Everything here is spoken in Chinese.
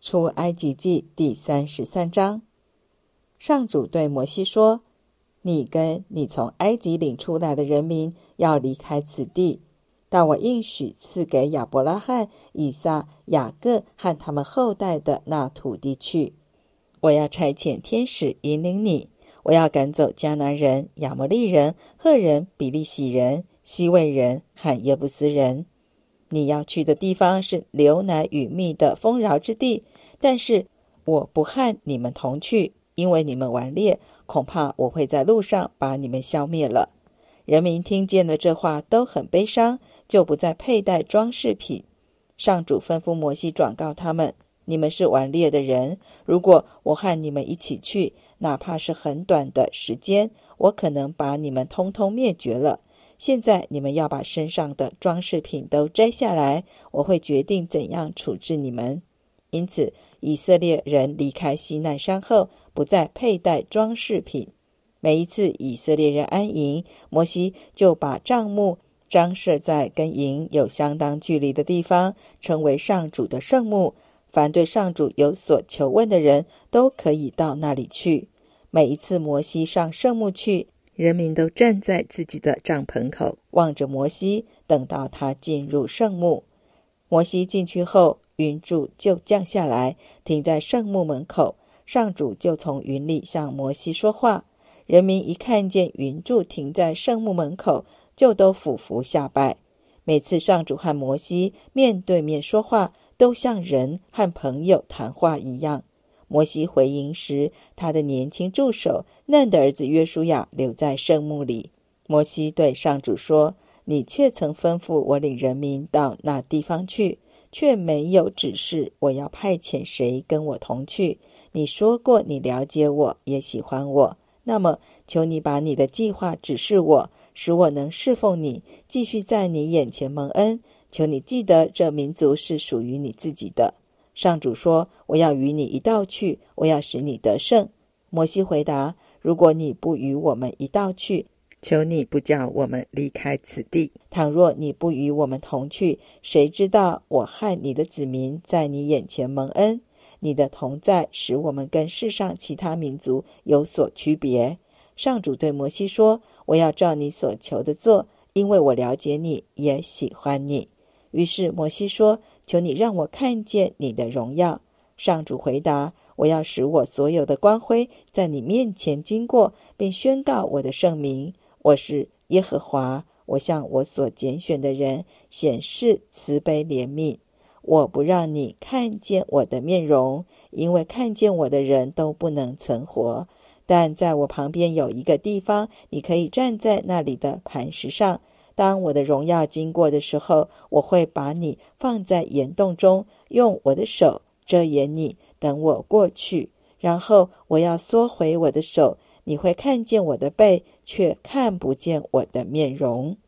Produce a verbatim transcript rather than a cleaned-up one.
出埃及记第三十三章。上主对摩西说，你跟你从埃及领出来的人民要离开此地，到我应许赐给亚伯拉罕、以撒、雅各和他们后代的那土地去。我要差遣天使引领你，我要赶走迦南人、亚摩利人、赫人、比利洗人、西魏人和耶布斯人。你要去的地方是流奶与蜜的丰饶之地，但是我不和你们同去，因为你们顽劣，恐怕我会在路上把你们消灭了。人民听见了这话都很悲伤，就不再佩戴装饰品。上主吩咐摩西转告他们，你们是顽劣的人，如果我和你们一起去，哪怕是很短的时间，我可能把你们通通灭绝了。现在你们要把身上的装饰品都摘下来，我会决定怎样处置你们。因此以色列人离开西奈山后，不再佩戴装饰品。每一次以色列人安营，摩西就把帐幕张设在跟营有相当距离的地方，称为上主的圣幕。凡对上主有所求问的人，都可以到那里去。每一次摩西上圣幕去，人民都站在自己的帐篷口，望着摩西，等到他进入圣幕。摩西进去后，云柱就降下来，停在圣幕门口，上主就从云里向摩西说话。人民一看见云柱停在圣幕门口，就都俯伏下拜。每次上主和摩西面对面说话，都像人和朋友谈话一样。摩西回营时，他的年轻助手嫩的儿子约书亚留在圣幕里。摩西对上主说，你却曾吩咐我领人民到那地方去，却没有指示我要派遣谁跟我同去。你说过你了解我，也喜欢我，那么求你把你的计划指示我，使我能侍奉你，继续在你眼前蒙恩。求你记得这民族是属于你自己的。上主说，我要与你一道去，我要使你得胜。摩西回答，如果你不与我们一道去，求你不叫我们离开此地。倘若你不与我们同去，谁知道我和你的子民在你眼前蒙恩？你的同在使我们跟世上其他民族有所区别。上主对摩西说，我要照你所求的做，因为我了解你，也喜欢你。于是摩西说，求你让我看见你的荣耀。上主回答，我要使我所有的光辉在你面前经过，并宣告我的圣名。我是耶和华，我向我所拣选的人显示慈悲怜悯。我不让你看见我的面容，因为看见我的人都不能存活。但在我旁边有一个地方，你可以站在那里的磐石上。当我的荣耀经过的时候，我会把你放在岩洞中，用我的手遮掩你，等我过去。然后我要缩回我的手，你会看见我的背，却看不见我的面容。